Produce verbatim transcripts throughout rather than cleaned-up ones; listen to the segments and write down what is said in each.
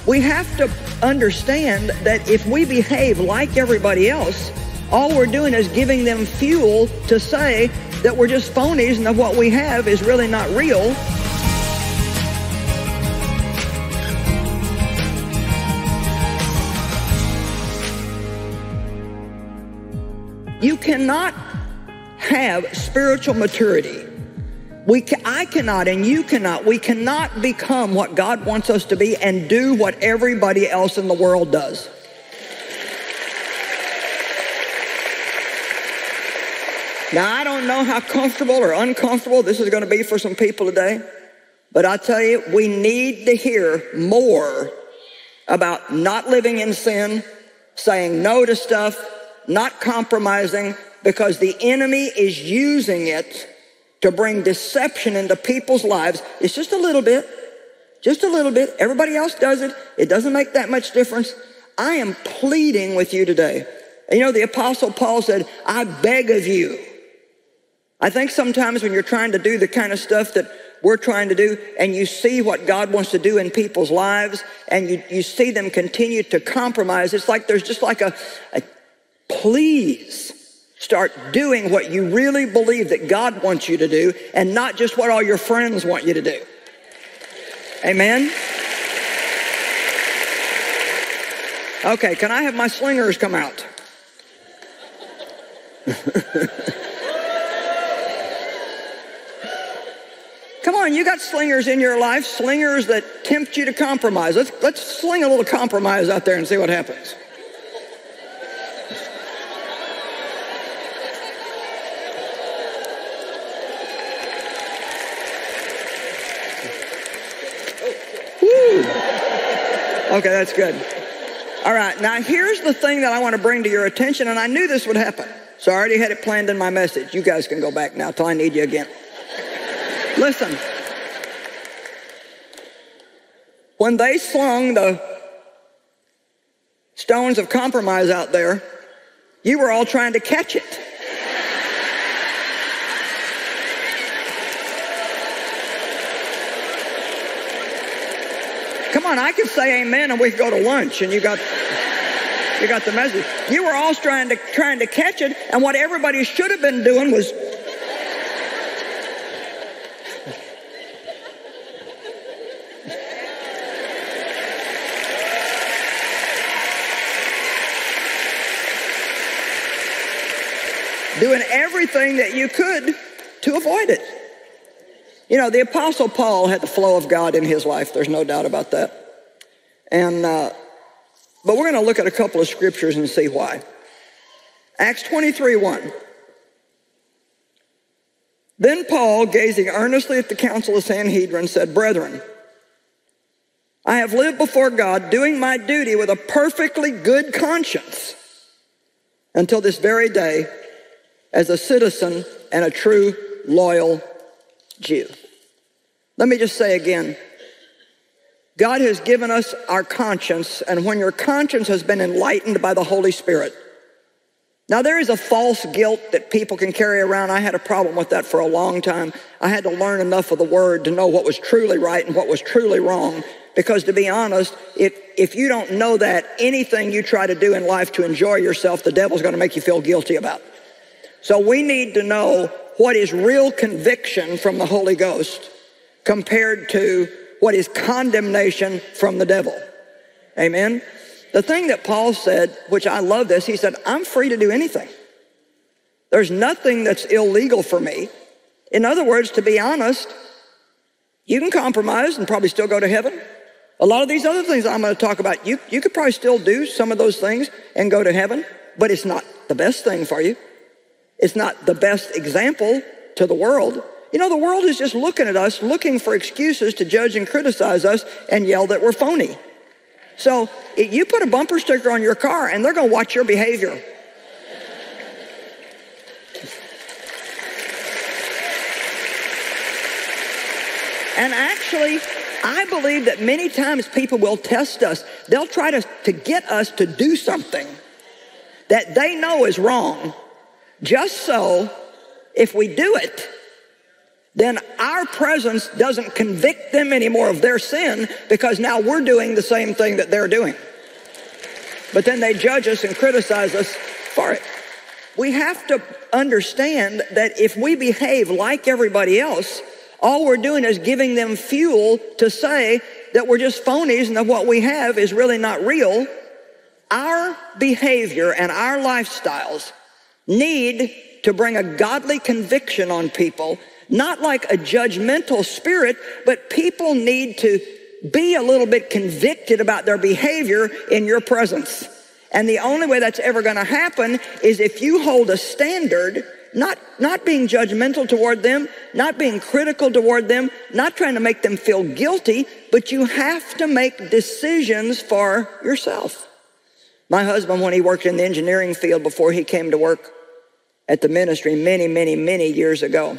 we have to understand that if we behave like everybody else, all we're doing is giving them fuel to say that we're just phonies and that what we have is really not real. You cannot have spiritual maturity. We ca- I cannot and you cannot. We cannot become what God wants us to be and do what everybody else in the world does. Now, I don't know how comfortable or uncomfortable this is going to be for some people today, but I tell you, we need to hear more about not living in sin, saying no to stuff, not compromising, because the enemy is using it to bring deception into people's lives. It's just a little bit, just a little bit. Everybody else does it. It doesn't make that much difference. I am pleading with you today. And you know, the Apostle Paul said, I beg of you. I think sometimes when you're trying to do the kind of stuff that we're trying to do, and you see what God wants to do in people's lives, and you, you see them continue to compromise, it's like there's just like a, a please start doing what you really believe that God wants you to do, and not just what all your friends want you to do. Amen? Okay, can I have my slingers come out? Come on, you got slingers in your life, slingers that tempt you to compromise. Let's, let's sling a little compromise out there and see what happens. Woo. Okay, that's good. All right, now here's the thing that I want to bring to your attention, and I knew this would happen, so I already had it planned in my message. You guys can go back now till I need you again. Listen, when they slung the stones of compromise out there, you were all trying to catch it. Come on, I can say amen and we can go to lunch and you got you got the message. You were all trying to trying to catch it, and what everybody should have been doing was doing everything that you could to avoid it. You know, the Apostle Paul had the flow of God in his life. There's no doubt about that. And, uh, but we're going to look at a couple of scriptures and see why. Acts twenty-three one. Then Paul, gazing earnestly at the council of Sanhedrin, said, Brethren, I have lived before God doing my duty with a perfectly good conscience until this very day, as a citizen and a true, loyal Jew. Let me just say again, God has given us our conscience, and when your conscience has been enlightened by the Holy Spirit. Now, there is a false guilt that people can carry around. I had a problem with that for a long time. I had to learn enough of the Word to know what was truly right and what was truly wrong. Because to be honest, if, if you don't know that, anything you try to do in life to enjoy yourself, the devil's going to make you feel guilty about. So we need to know what is real conviction from the Holy Ghost compared to what is condemnation from the devil. Amen? The thing that Paul said, which I love this, he said, I'm free to do anything. There's nothing that's illegal for me. In other words, to be honest, you can compromise and probably still go to heaven. A lot of these other things I'm going to talk about, you, you could probably still do some of those things and go to heaven, but it's not the best thing for you. It's not the best example to the world. You know, the world is just looking at us, looking for excuses to judge and criticize us and yell that we're phony. So if you put a bumper sticker on your car and they're going to watch your behavior. And actually, I believe that many times people will test us. They'll try to, to get us to do something that they know is wrong. Just so, if we do it, then our presence doesn't convict them anymore of their sin, because now we're doing the same thing that they're doing. But then they judge us and criticize us for it. We have to understand that if we behave like everybody else, all we're doing is giving them fuel to say that we're just phonies and that what we have is really not real. Our behavior and our lifestyles need to bring a godly conviction on people, not like a judgmental spirit, but people need to be a little bit convicted about their behavior in your presence. And the only way that's ever going to happen is if you hold a standard, not, not being judgmental toward them, not being critical toward them, not trying to make them feel guilty, but you have to make decisions for yourself. My husband, when he worked in the engineering field before he came to work at the ministry many, many, many years ago,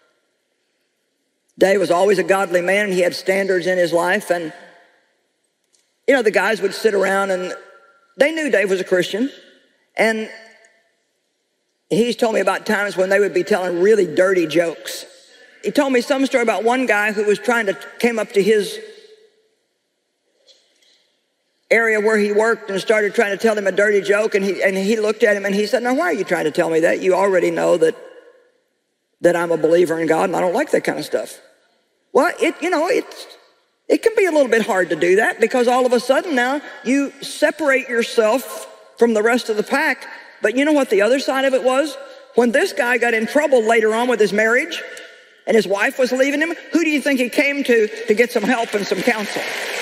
Dave was always a godly man, and he had standards in his life. And, you know, the guys would sit around, and they knew Dave was a Christian. And he's told me about times when they would be telling really dirty jokes. He told me some story about one guy who was trying to, came up to his area where he worked and started trying to tell him a dirty joke. And he, and he looked at him and he said, "Now, why are you trying to tell me that? You already know that, that I'm a believer in God, and I don't like that kind of stuff." Well, it, you know, it's, it can be a little bit hard to do that, because all of a sudden now you separate yourself from the rest of the pack. But you know what the other side of it was? When this guy got in trouble later on with his marriage and his wife was leaving him, who do you think he came to to get some help and some counsel?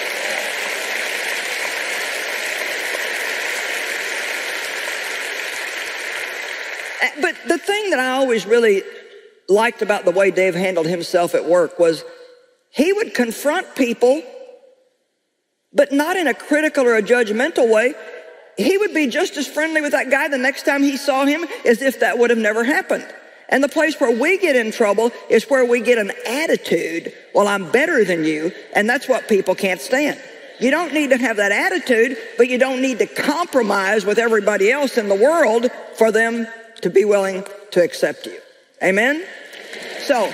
But the thing that I always really liked about the way Dave handled himself at work was he would confront people, but not in a critical or a judgmental way. He would be just as friendly with that guy the next time he saw him as if that would have never happened. And the place where we get in trouble is where we get an attitude, well, I'm better than you, and that's what people can't stand. You don't need to have that attitude, but you don't need to compromise with everybody else in the world for them to be willing to accept you. Amen? So,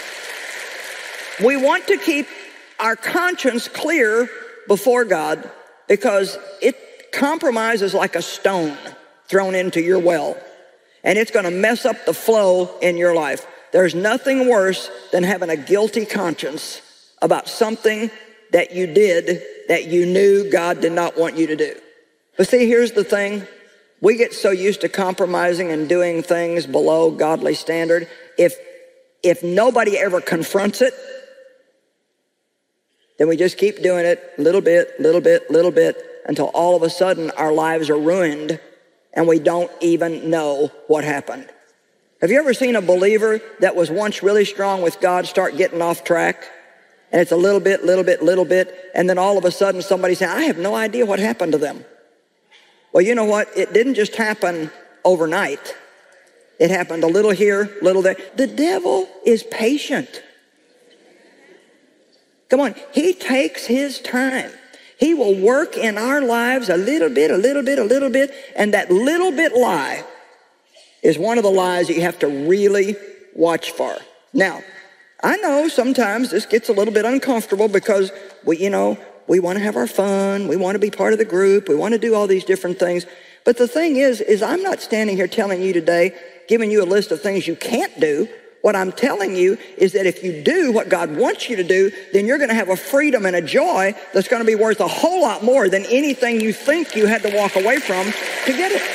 we want to keep our conscience clear before God, because it compromise is like a stone thrown into your well, and it's going to mess up the flow in your life. There's nothing worse than having a guilty conscience about something that you did that you knew God did not want you to do. But see, here's the thing. We get so used to compromising and doing things below godly standard. If, if nobody ever confronts it, then we just keep doing it little bit, little bit, little bit, until all of a sudden our lives are ruined and we don't even know what happened. Have you ever seen a believer that was once really strong with God start getting off track? And it's a little bit, little bit, little bit, and then all of a sudden somebody saying, I have no idea what happened to them. Well, you know what? It didn't just happen overnight. It happened a little here, little there. The devil is patient. Come on, he takes his time. He will work in our lives a little bit, a little bit, a little bit, and that little bit lie is one of the lies that you have to really watch for. Now, I know sometimes this gets a little bit uncomfortable because we, you know, we want to have our fun. We want to be part of the group. We want to do all these different things. But the thing is, is I'm not standing here telling you today, giving you a list of things you can't do. What I'm telling you is that if you do what God wants you to do, then you're going to have a freedom and a joy that's going to be worth a whole lot more than anything you think you had to walk away from to get it.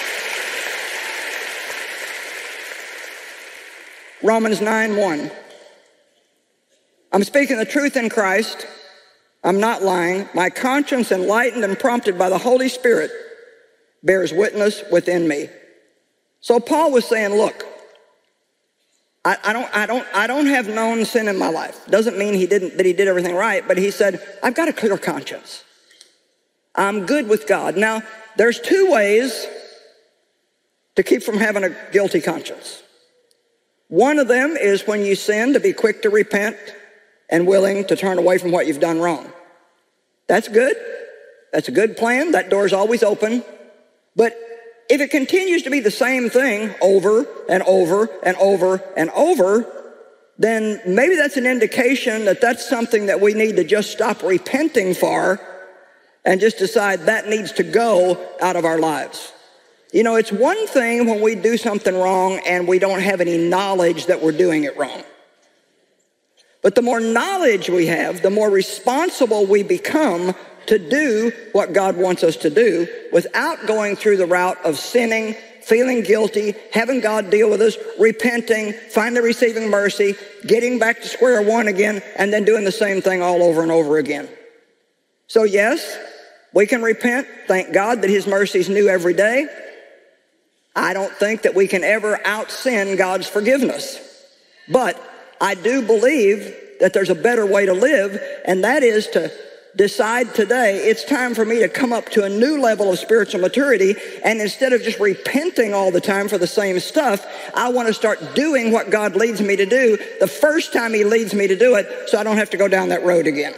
Romans nine one. I'm speaking the truth in Christ. I'm not lying. My conscience, enlightened and prompted by the Holy Spirit, bears witness within me. So Paul was saying, look, I, I don't, I don't, I don't have known sin in my life. Doesn't mean he didn't, that he did everything right, but he said, I've got a clear conscience. I'm good with God. Now, there's two ways to keep from having a guilty conscience. One of them is when you sin, to be quick to repent and willing to turn away from what you've done wrong. That's good. That's a good plan. That door's always open. But if it continues to be the same thing over and over and over and over, then maybe that's an indication that that's something that we need to just stop repenting for and just decide that needs to go out of our lives. You know, it's one thing when we do something wrong and we don't have any knowledge that we're doing it wrong. But the more knowledge we have, the more responsible we become to do what God wants us to do without going through the route of sinning, feeling guilty, having God deal with us, repenting, finally receiving mercy, getting back to square one again, and then doing the same thing all over and over again. So yes, we can repent. Thank God that his mercy is new every day. I don't think that we can ever out-sin God's forgiveness. But I do believe that there's a better way to live, and that is to decide today it's time for me to come up to a new level of spiritual maturity, and instead of just repenting all the time for the same stuff, I want to start doing what God leads me to do the first time he leads me to do it, so I don't have to go down that road again.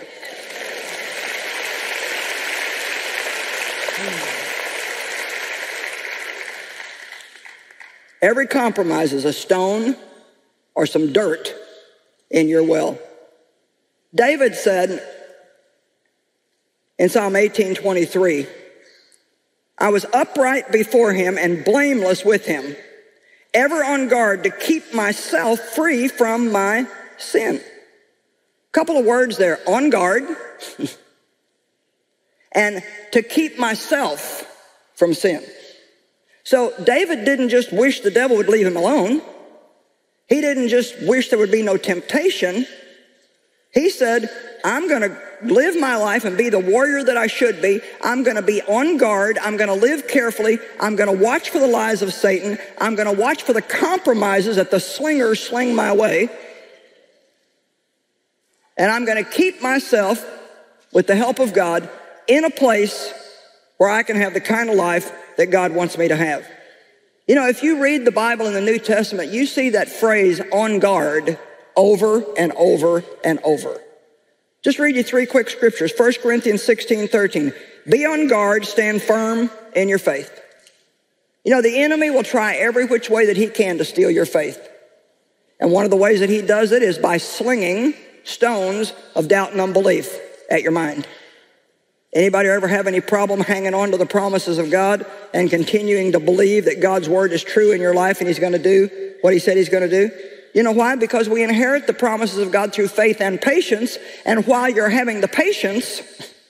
Every compromise is a stone or some dirt in your well. David said in Psalm eighteen twenty-three, I was upright before him and blameless with him, ever on guard to keep myself free from my sin. Couple of words there, on guard, and to keep myself from sin. So David didn't just wish the devil would leave him alone. He didn't just wish there would be no temptation. He said, I'm going to live my life and be the warrior that I should be. I'm going to be on guard. I'm going to live carefully. I'm going to watch for the lies of Satan. I'm going to watch for the compromises that the slingers sling my way. And I'm going to keep myself, with the help of God, in a place where I can have the kind of life that God wants me to have. You know, if you read the Bible in the New Testament, you see that phrase, on guard, over and over and over. Just read you three quick scriptures. First Corinthians sixteen thirteen. Be on guard, stand firm in your faith. You know, the enemy will try every which way that he can to steal your faith. And one of the ways that he does it is by slinging stones of doubt and unbelief at your mind. Anybody ever have any problem hanging on to the promises of God and continuing to believe that God's word is true in your life and he's going to do what he said he's going to do? You know why? Because we inherit the promises of God through faith and patience, and while you're having the patience,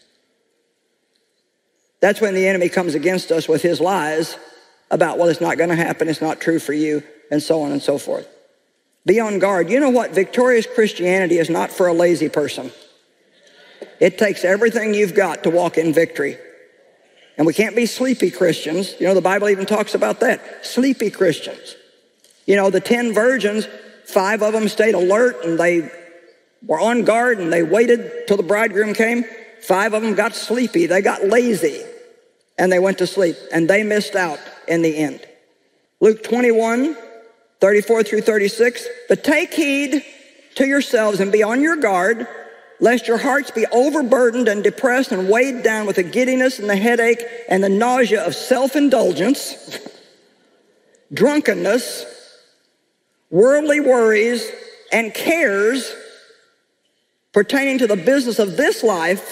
that's when the enemy comes against us with his lies about, well, it's not going to happen, it's not true for you, and so on and so forth. Be on guard. You know what? Victorious Christianity is not for a lazy person. It takes everything you've got to walk in victory. And we can't be sleepy Christians. You know, the Bible even talks about that. Sleepy Christians. You know, the ten virgins, five of them stayed alert and they were on guard and they waited till the bridegroom came. Five of them got sleepy. They got lazy and they went to sleep, and they missed out in the end. Luke twenty-one, thirty-four through thirty-six. But take heed to yourselves and be on your guard, lest your hearts be overburdened and depressed and weighed down with the giddiness and the headache and the nausea of self-indulgence, drunkenness, worldly worries, and cares pertaining to the business of this life,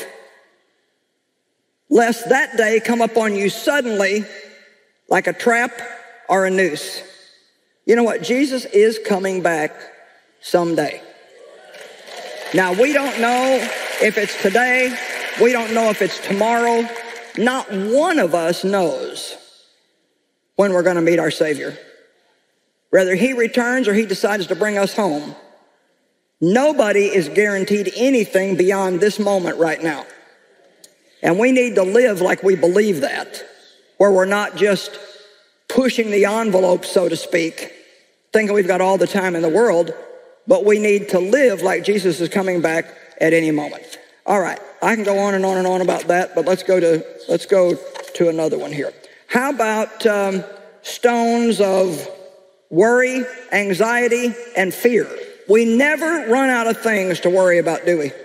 lest that day come upon you suddenly like a trap or a noose. You know what? Jesus is coming back someday. Now, we don't know if it's today. We don't know if it's tomorrow. Not one of us knows when we're going to meet our Savior. Whether he returns or he decides to bring us home, nobody is guaranteed anything beyond this moment right now. And we need to live like we believe that, where we're not just pushing the envelope, so to speak, thinking we've got all the time in the world, but we need to live like Jesus is coming back at any moment. All right, I can go on and on and on about that, but let's go to let's go to another one here. How about um, stones of worry, anxiety, and fear? We never run out of things to worry about, do we?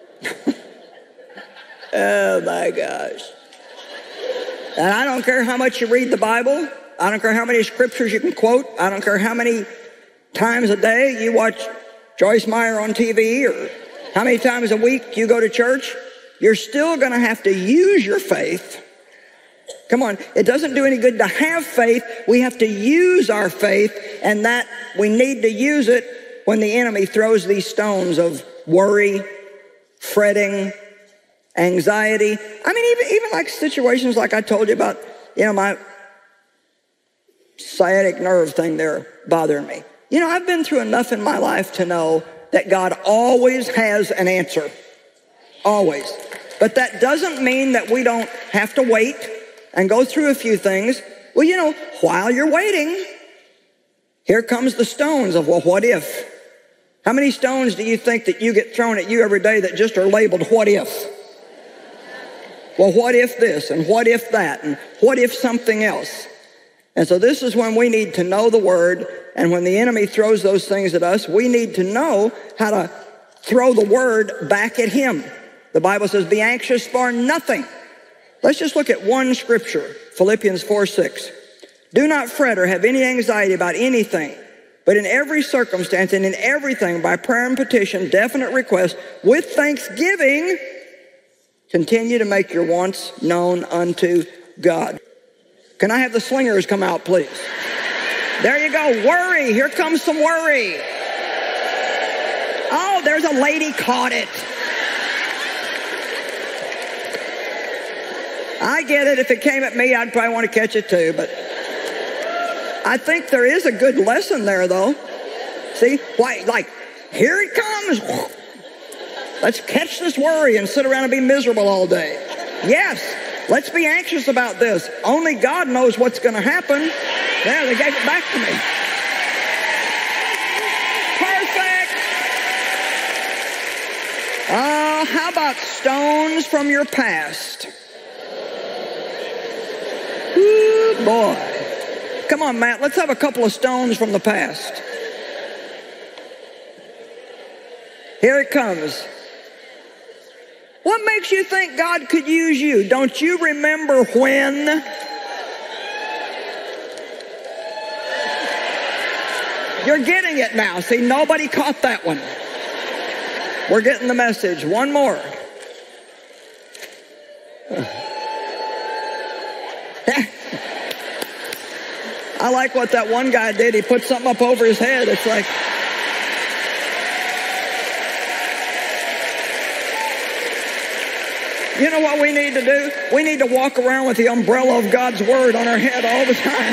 Oh my gosh. And I don't care how much you read the Bible. I don't care how many scriptures you can quote. I don't care how many times a day you watch Joyce Meyer on T V, or how many times a week you go to church, you're still going to have to use your faith. Come on, it doesn't do any good to have faith. We have to use our faith, and that we need to use it when the enemy throws these stones of worry, fretting, anxiety. I mean, even, even like situations like I told you about, you know, my sciatic nerve thing there bothering me. You know, I've been through enough in my life to know that God always has an answer. Always. But that doesn't mean that we don't have to wait and go through a few things. Well, you know, while you're waiting, here comes the stones of, well, what if? How many stones do you think that you get thrown at you every day that just are labeled, what if? Well, what if this, and what if that, and what if something else? And so this is when we need to know the Word, and when the enemy throws those things at us, we need to know how to throw the Word back at him. The Bible says, be anxious for nothing. Let's just look at one scripture, Philippians four six. Do not fret or have any anxiety about anything, but in every circumstance and in everything, by prayer and petition, definite request, with thanksgiving, continue to make your wants known unto God. Can I have the slingers come out, please? There you go. Worry. Here comes some worry. Oh, there's a lady caught it. I get it. If it came at me, I'd probably want to catch it too. But I think there is a good lesson there, though. See? Why? Like, here it comes. Let's catch this worry and sit around and be miserable all day. Yes. Let's be anxious about this. Only God knows what's going to happen. There, they gave it back to me. Perfect. Oh, how about stones from your past? Ooh, boy. Come on, Matt, let's have a couple of stones from the past. Here it comes. What makes you think God could use you? Don't you remember when? You're getting it now. See, nobody caught that one. We're getting the message. One more. I like what that one guy did. He put something up over his head. It's like... You know what we need to do? We need to walk around with the umbrella of God's Word on our head all the time.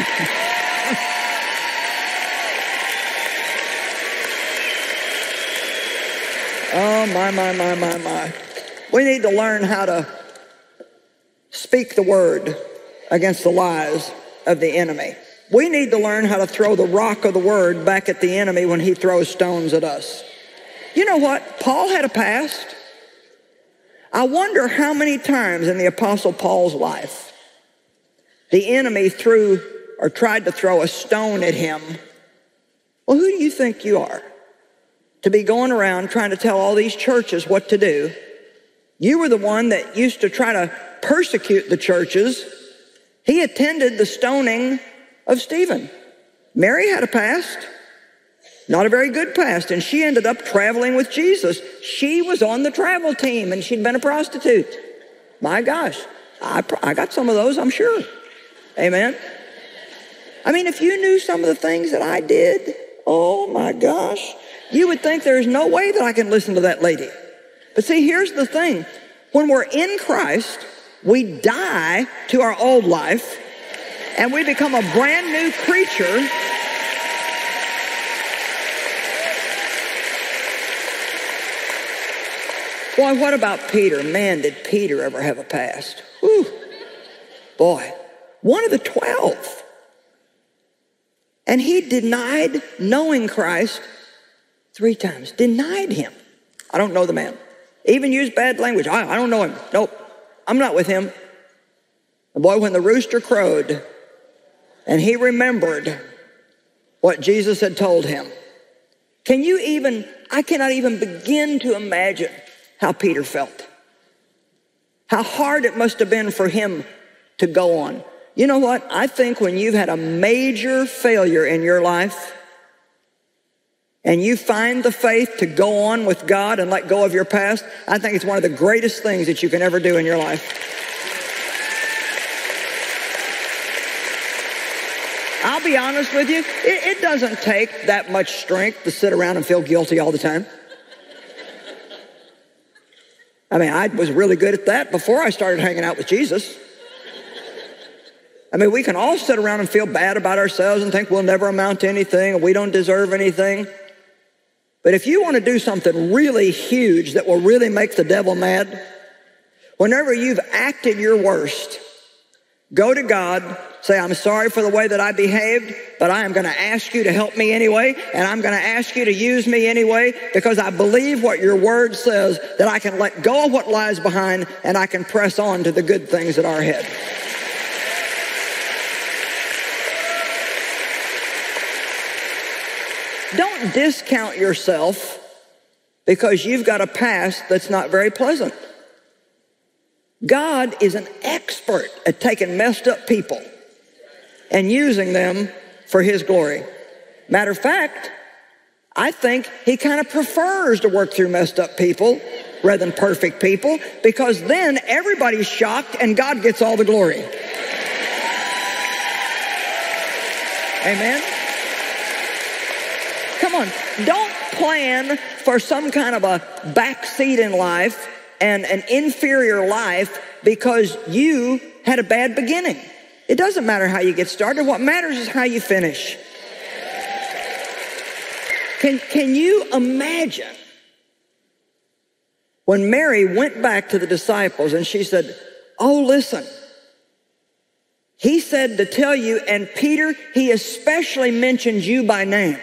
Oh, my, my, my, my, my. We need to learn how to speak the Word against the lies of the enemy. We need to learn how to throw the rock of the Word back at the enemy when he throws stones at us. You know what? Paul had a past. I wonder how many times in the Apostle Paul's life the enemy threw or tried to throw a stone at him. Well, who do you think you are to be going around trying to tell all these churches what to do? You were the one that used to try to persecute the churches. He attended the stoning of Stephen. Mary had a past. Not a very good past, and she ended up traveling with Jesus. She was on the travel team, and she'd been a prostitute. My gosh, I, I got some of those, I'm sure. Amen? I mean, if you knew some of the things that I did, oh my gosh, you would think there's no way that I can listen to that lady. But see, here's the thing. When we're in Christ, we die to our old life, and we become a brand new creature. Boy, what about Peter? Man, did Peter ever have a past. Whew. Boy, one of the twelve. And he denied knowing Christ three times. Denied him. I don't know the man. Even used bad language. I, I don't know him. Nope, I'm not with him. And boy, when the rooster crowed and he remembered what Jesus had told him, can you even, I cannot even begin to imagine how Peter felt. How hard it must have been for him to go on. You know what? I think when you've had a major failure in your life and you find the faith to go on with God and let go of your past, I think it's one of the greatest things that you can ever do in your life. I'll be honest with you, it, it doesn't take that much strength to sit around and feel guilty all the time. I mean, I was really good at that before I started hanging out with Jesus. I mean, we can all sit around and feel bad about ourselves and think we'll never amount to anything and we don't deserve anything. But if you want to do something really huge that will really make the devil mad, whenever you've acted your worst, go to God, say, I'm sorry for the way that I behaved, but I am going to ask you to help me anyway, and I'm going to ask you to use me anyway, because I believe what your word says, that I can let go of what lies behind and I can press on to the good things that are ahead. Don't discount yourself because you've got a past that's not very pleasant. God is an expert at taking messed up people and using them for his glory. Matter of fact, I think he kind of prefers to work through messed up people rather than perfect people, because then everybody's shocked and God gets all the glory. Amen? Come on, don't plan for some kind of a backseat in life and an inferior life because you had a bad beginning. It doesn't matter how you get started. What matters is how you finish. Can, can you imagine when Mary went back to the disciples and she said, oh, listen, he said to tell you, and Peter, he especially mentioned you by name.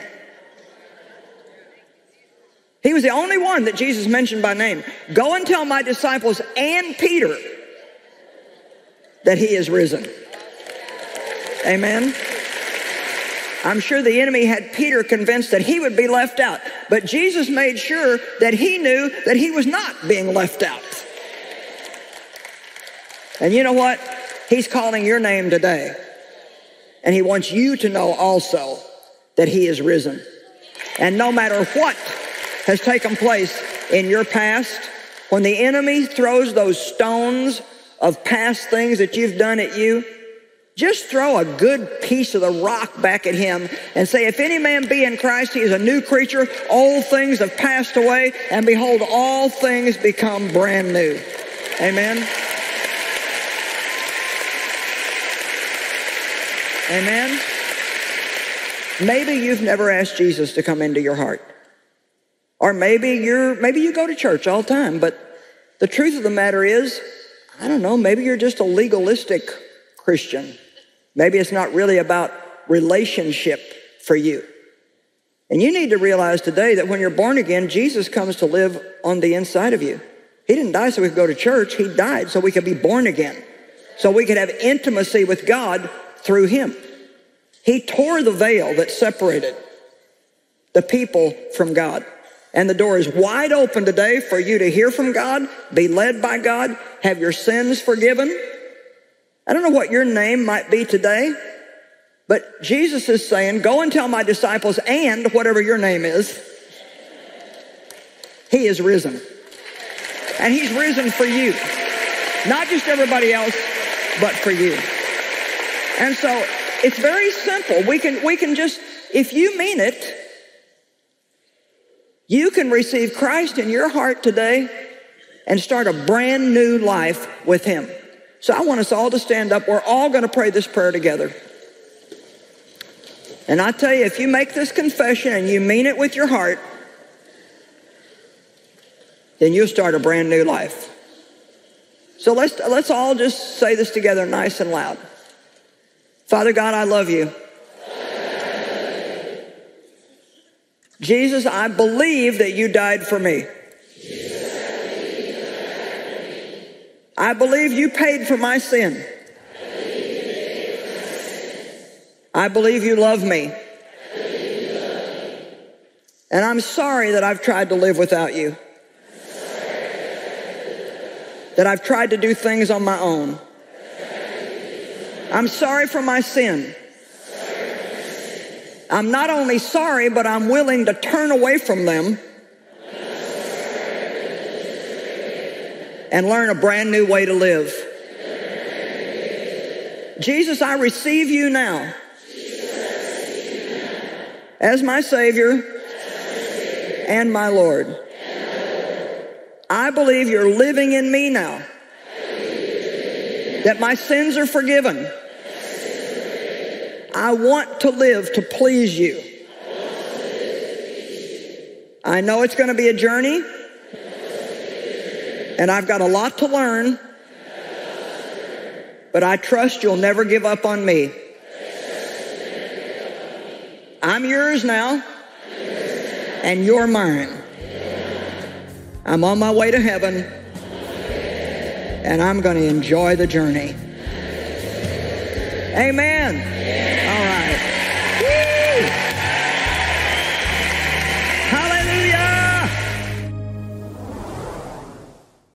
He was the only one that Jesus mentioned by name. Go and tell my disciples and Peter that he is risen. Amen. I'm sure the enemy had Peter convinced that he would be left out, but Jesus made sure that he knew that he was not being left out. And you know what? He's calling your name today, and he wants you to know also that he is risen. And no matter what has taken place in your past, when the enemy throws those stones of past things that you've done at you, just throw a good piece of the rock back at him and say, if any man be in Christ, he is a new creature. Old things have passed away, and behold, all things become brand new. Amen. Amen. Maybe you've never asked Jesus to come into your heart. Or maybe you're, maybe you go to church all the time, but the truth of the matter is, I don't know, maybe you're just a legalistic Christian. Maybe it's not really about relationship for you. And you need to realize today that when you're born again, Jesus comes to live on the inside of you. He didn't die so we could go to church. He died so we could be born again, so we could have intimacy with God through him. He tore the veil that separated the people from God. And the door is wide open today for you to hear from God, be led by God, have your sins forgiven. I don't know what your name might be today, but Jesus is saying, go and tell my disciples and whatever your name is, he is risen. And he's risen for you. Not just everybody else, but for you. And so it's very simple. We can, we can just, if you mean it, you can receive Christ in your heart today and start a brand new life with him. So I want us all to stand up. We're all going to pray this prayer together. And I tell you, if you make this confession and you mean it with your heart, then you'll start a brand new life. So let's, let's all just say this together nice and loud. Father God, I love you. Jesus, I believe that you died for me. I believe you paid for my sin. I believe you love me. And I'm sorry that I've tried to live without you. That I've tried to do things on my own. I'm sorry for my sin. I'm not only sorry, but I'm willing to turn away from them and learn a brand new way to live. Jesus, I receive you now as my Savior and my Lord. I believe you're living in me now, that my sins are forgiven. I want to live to please you. I know it's going to be a journey, and I've got a lot to learn, but I trust you'll never give up on me. I'm yours now, and you're mine. I'm on my way to heaven, and I'm going to enjoy the journey. Amen.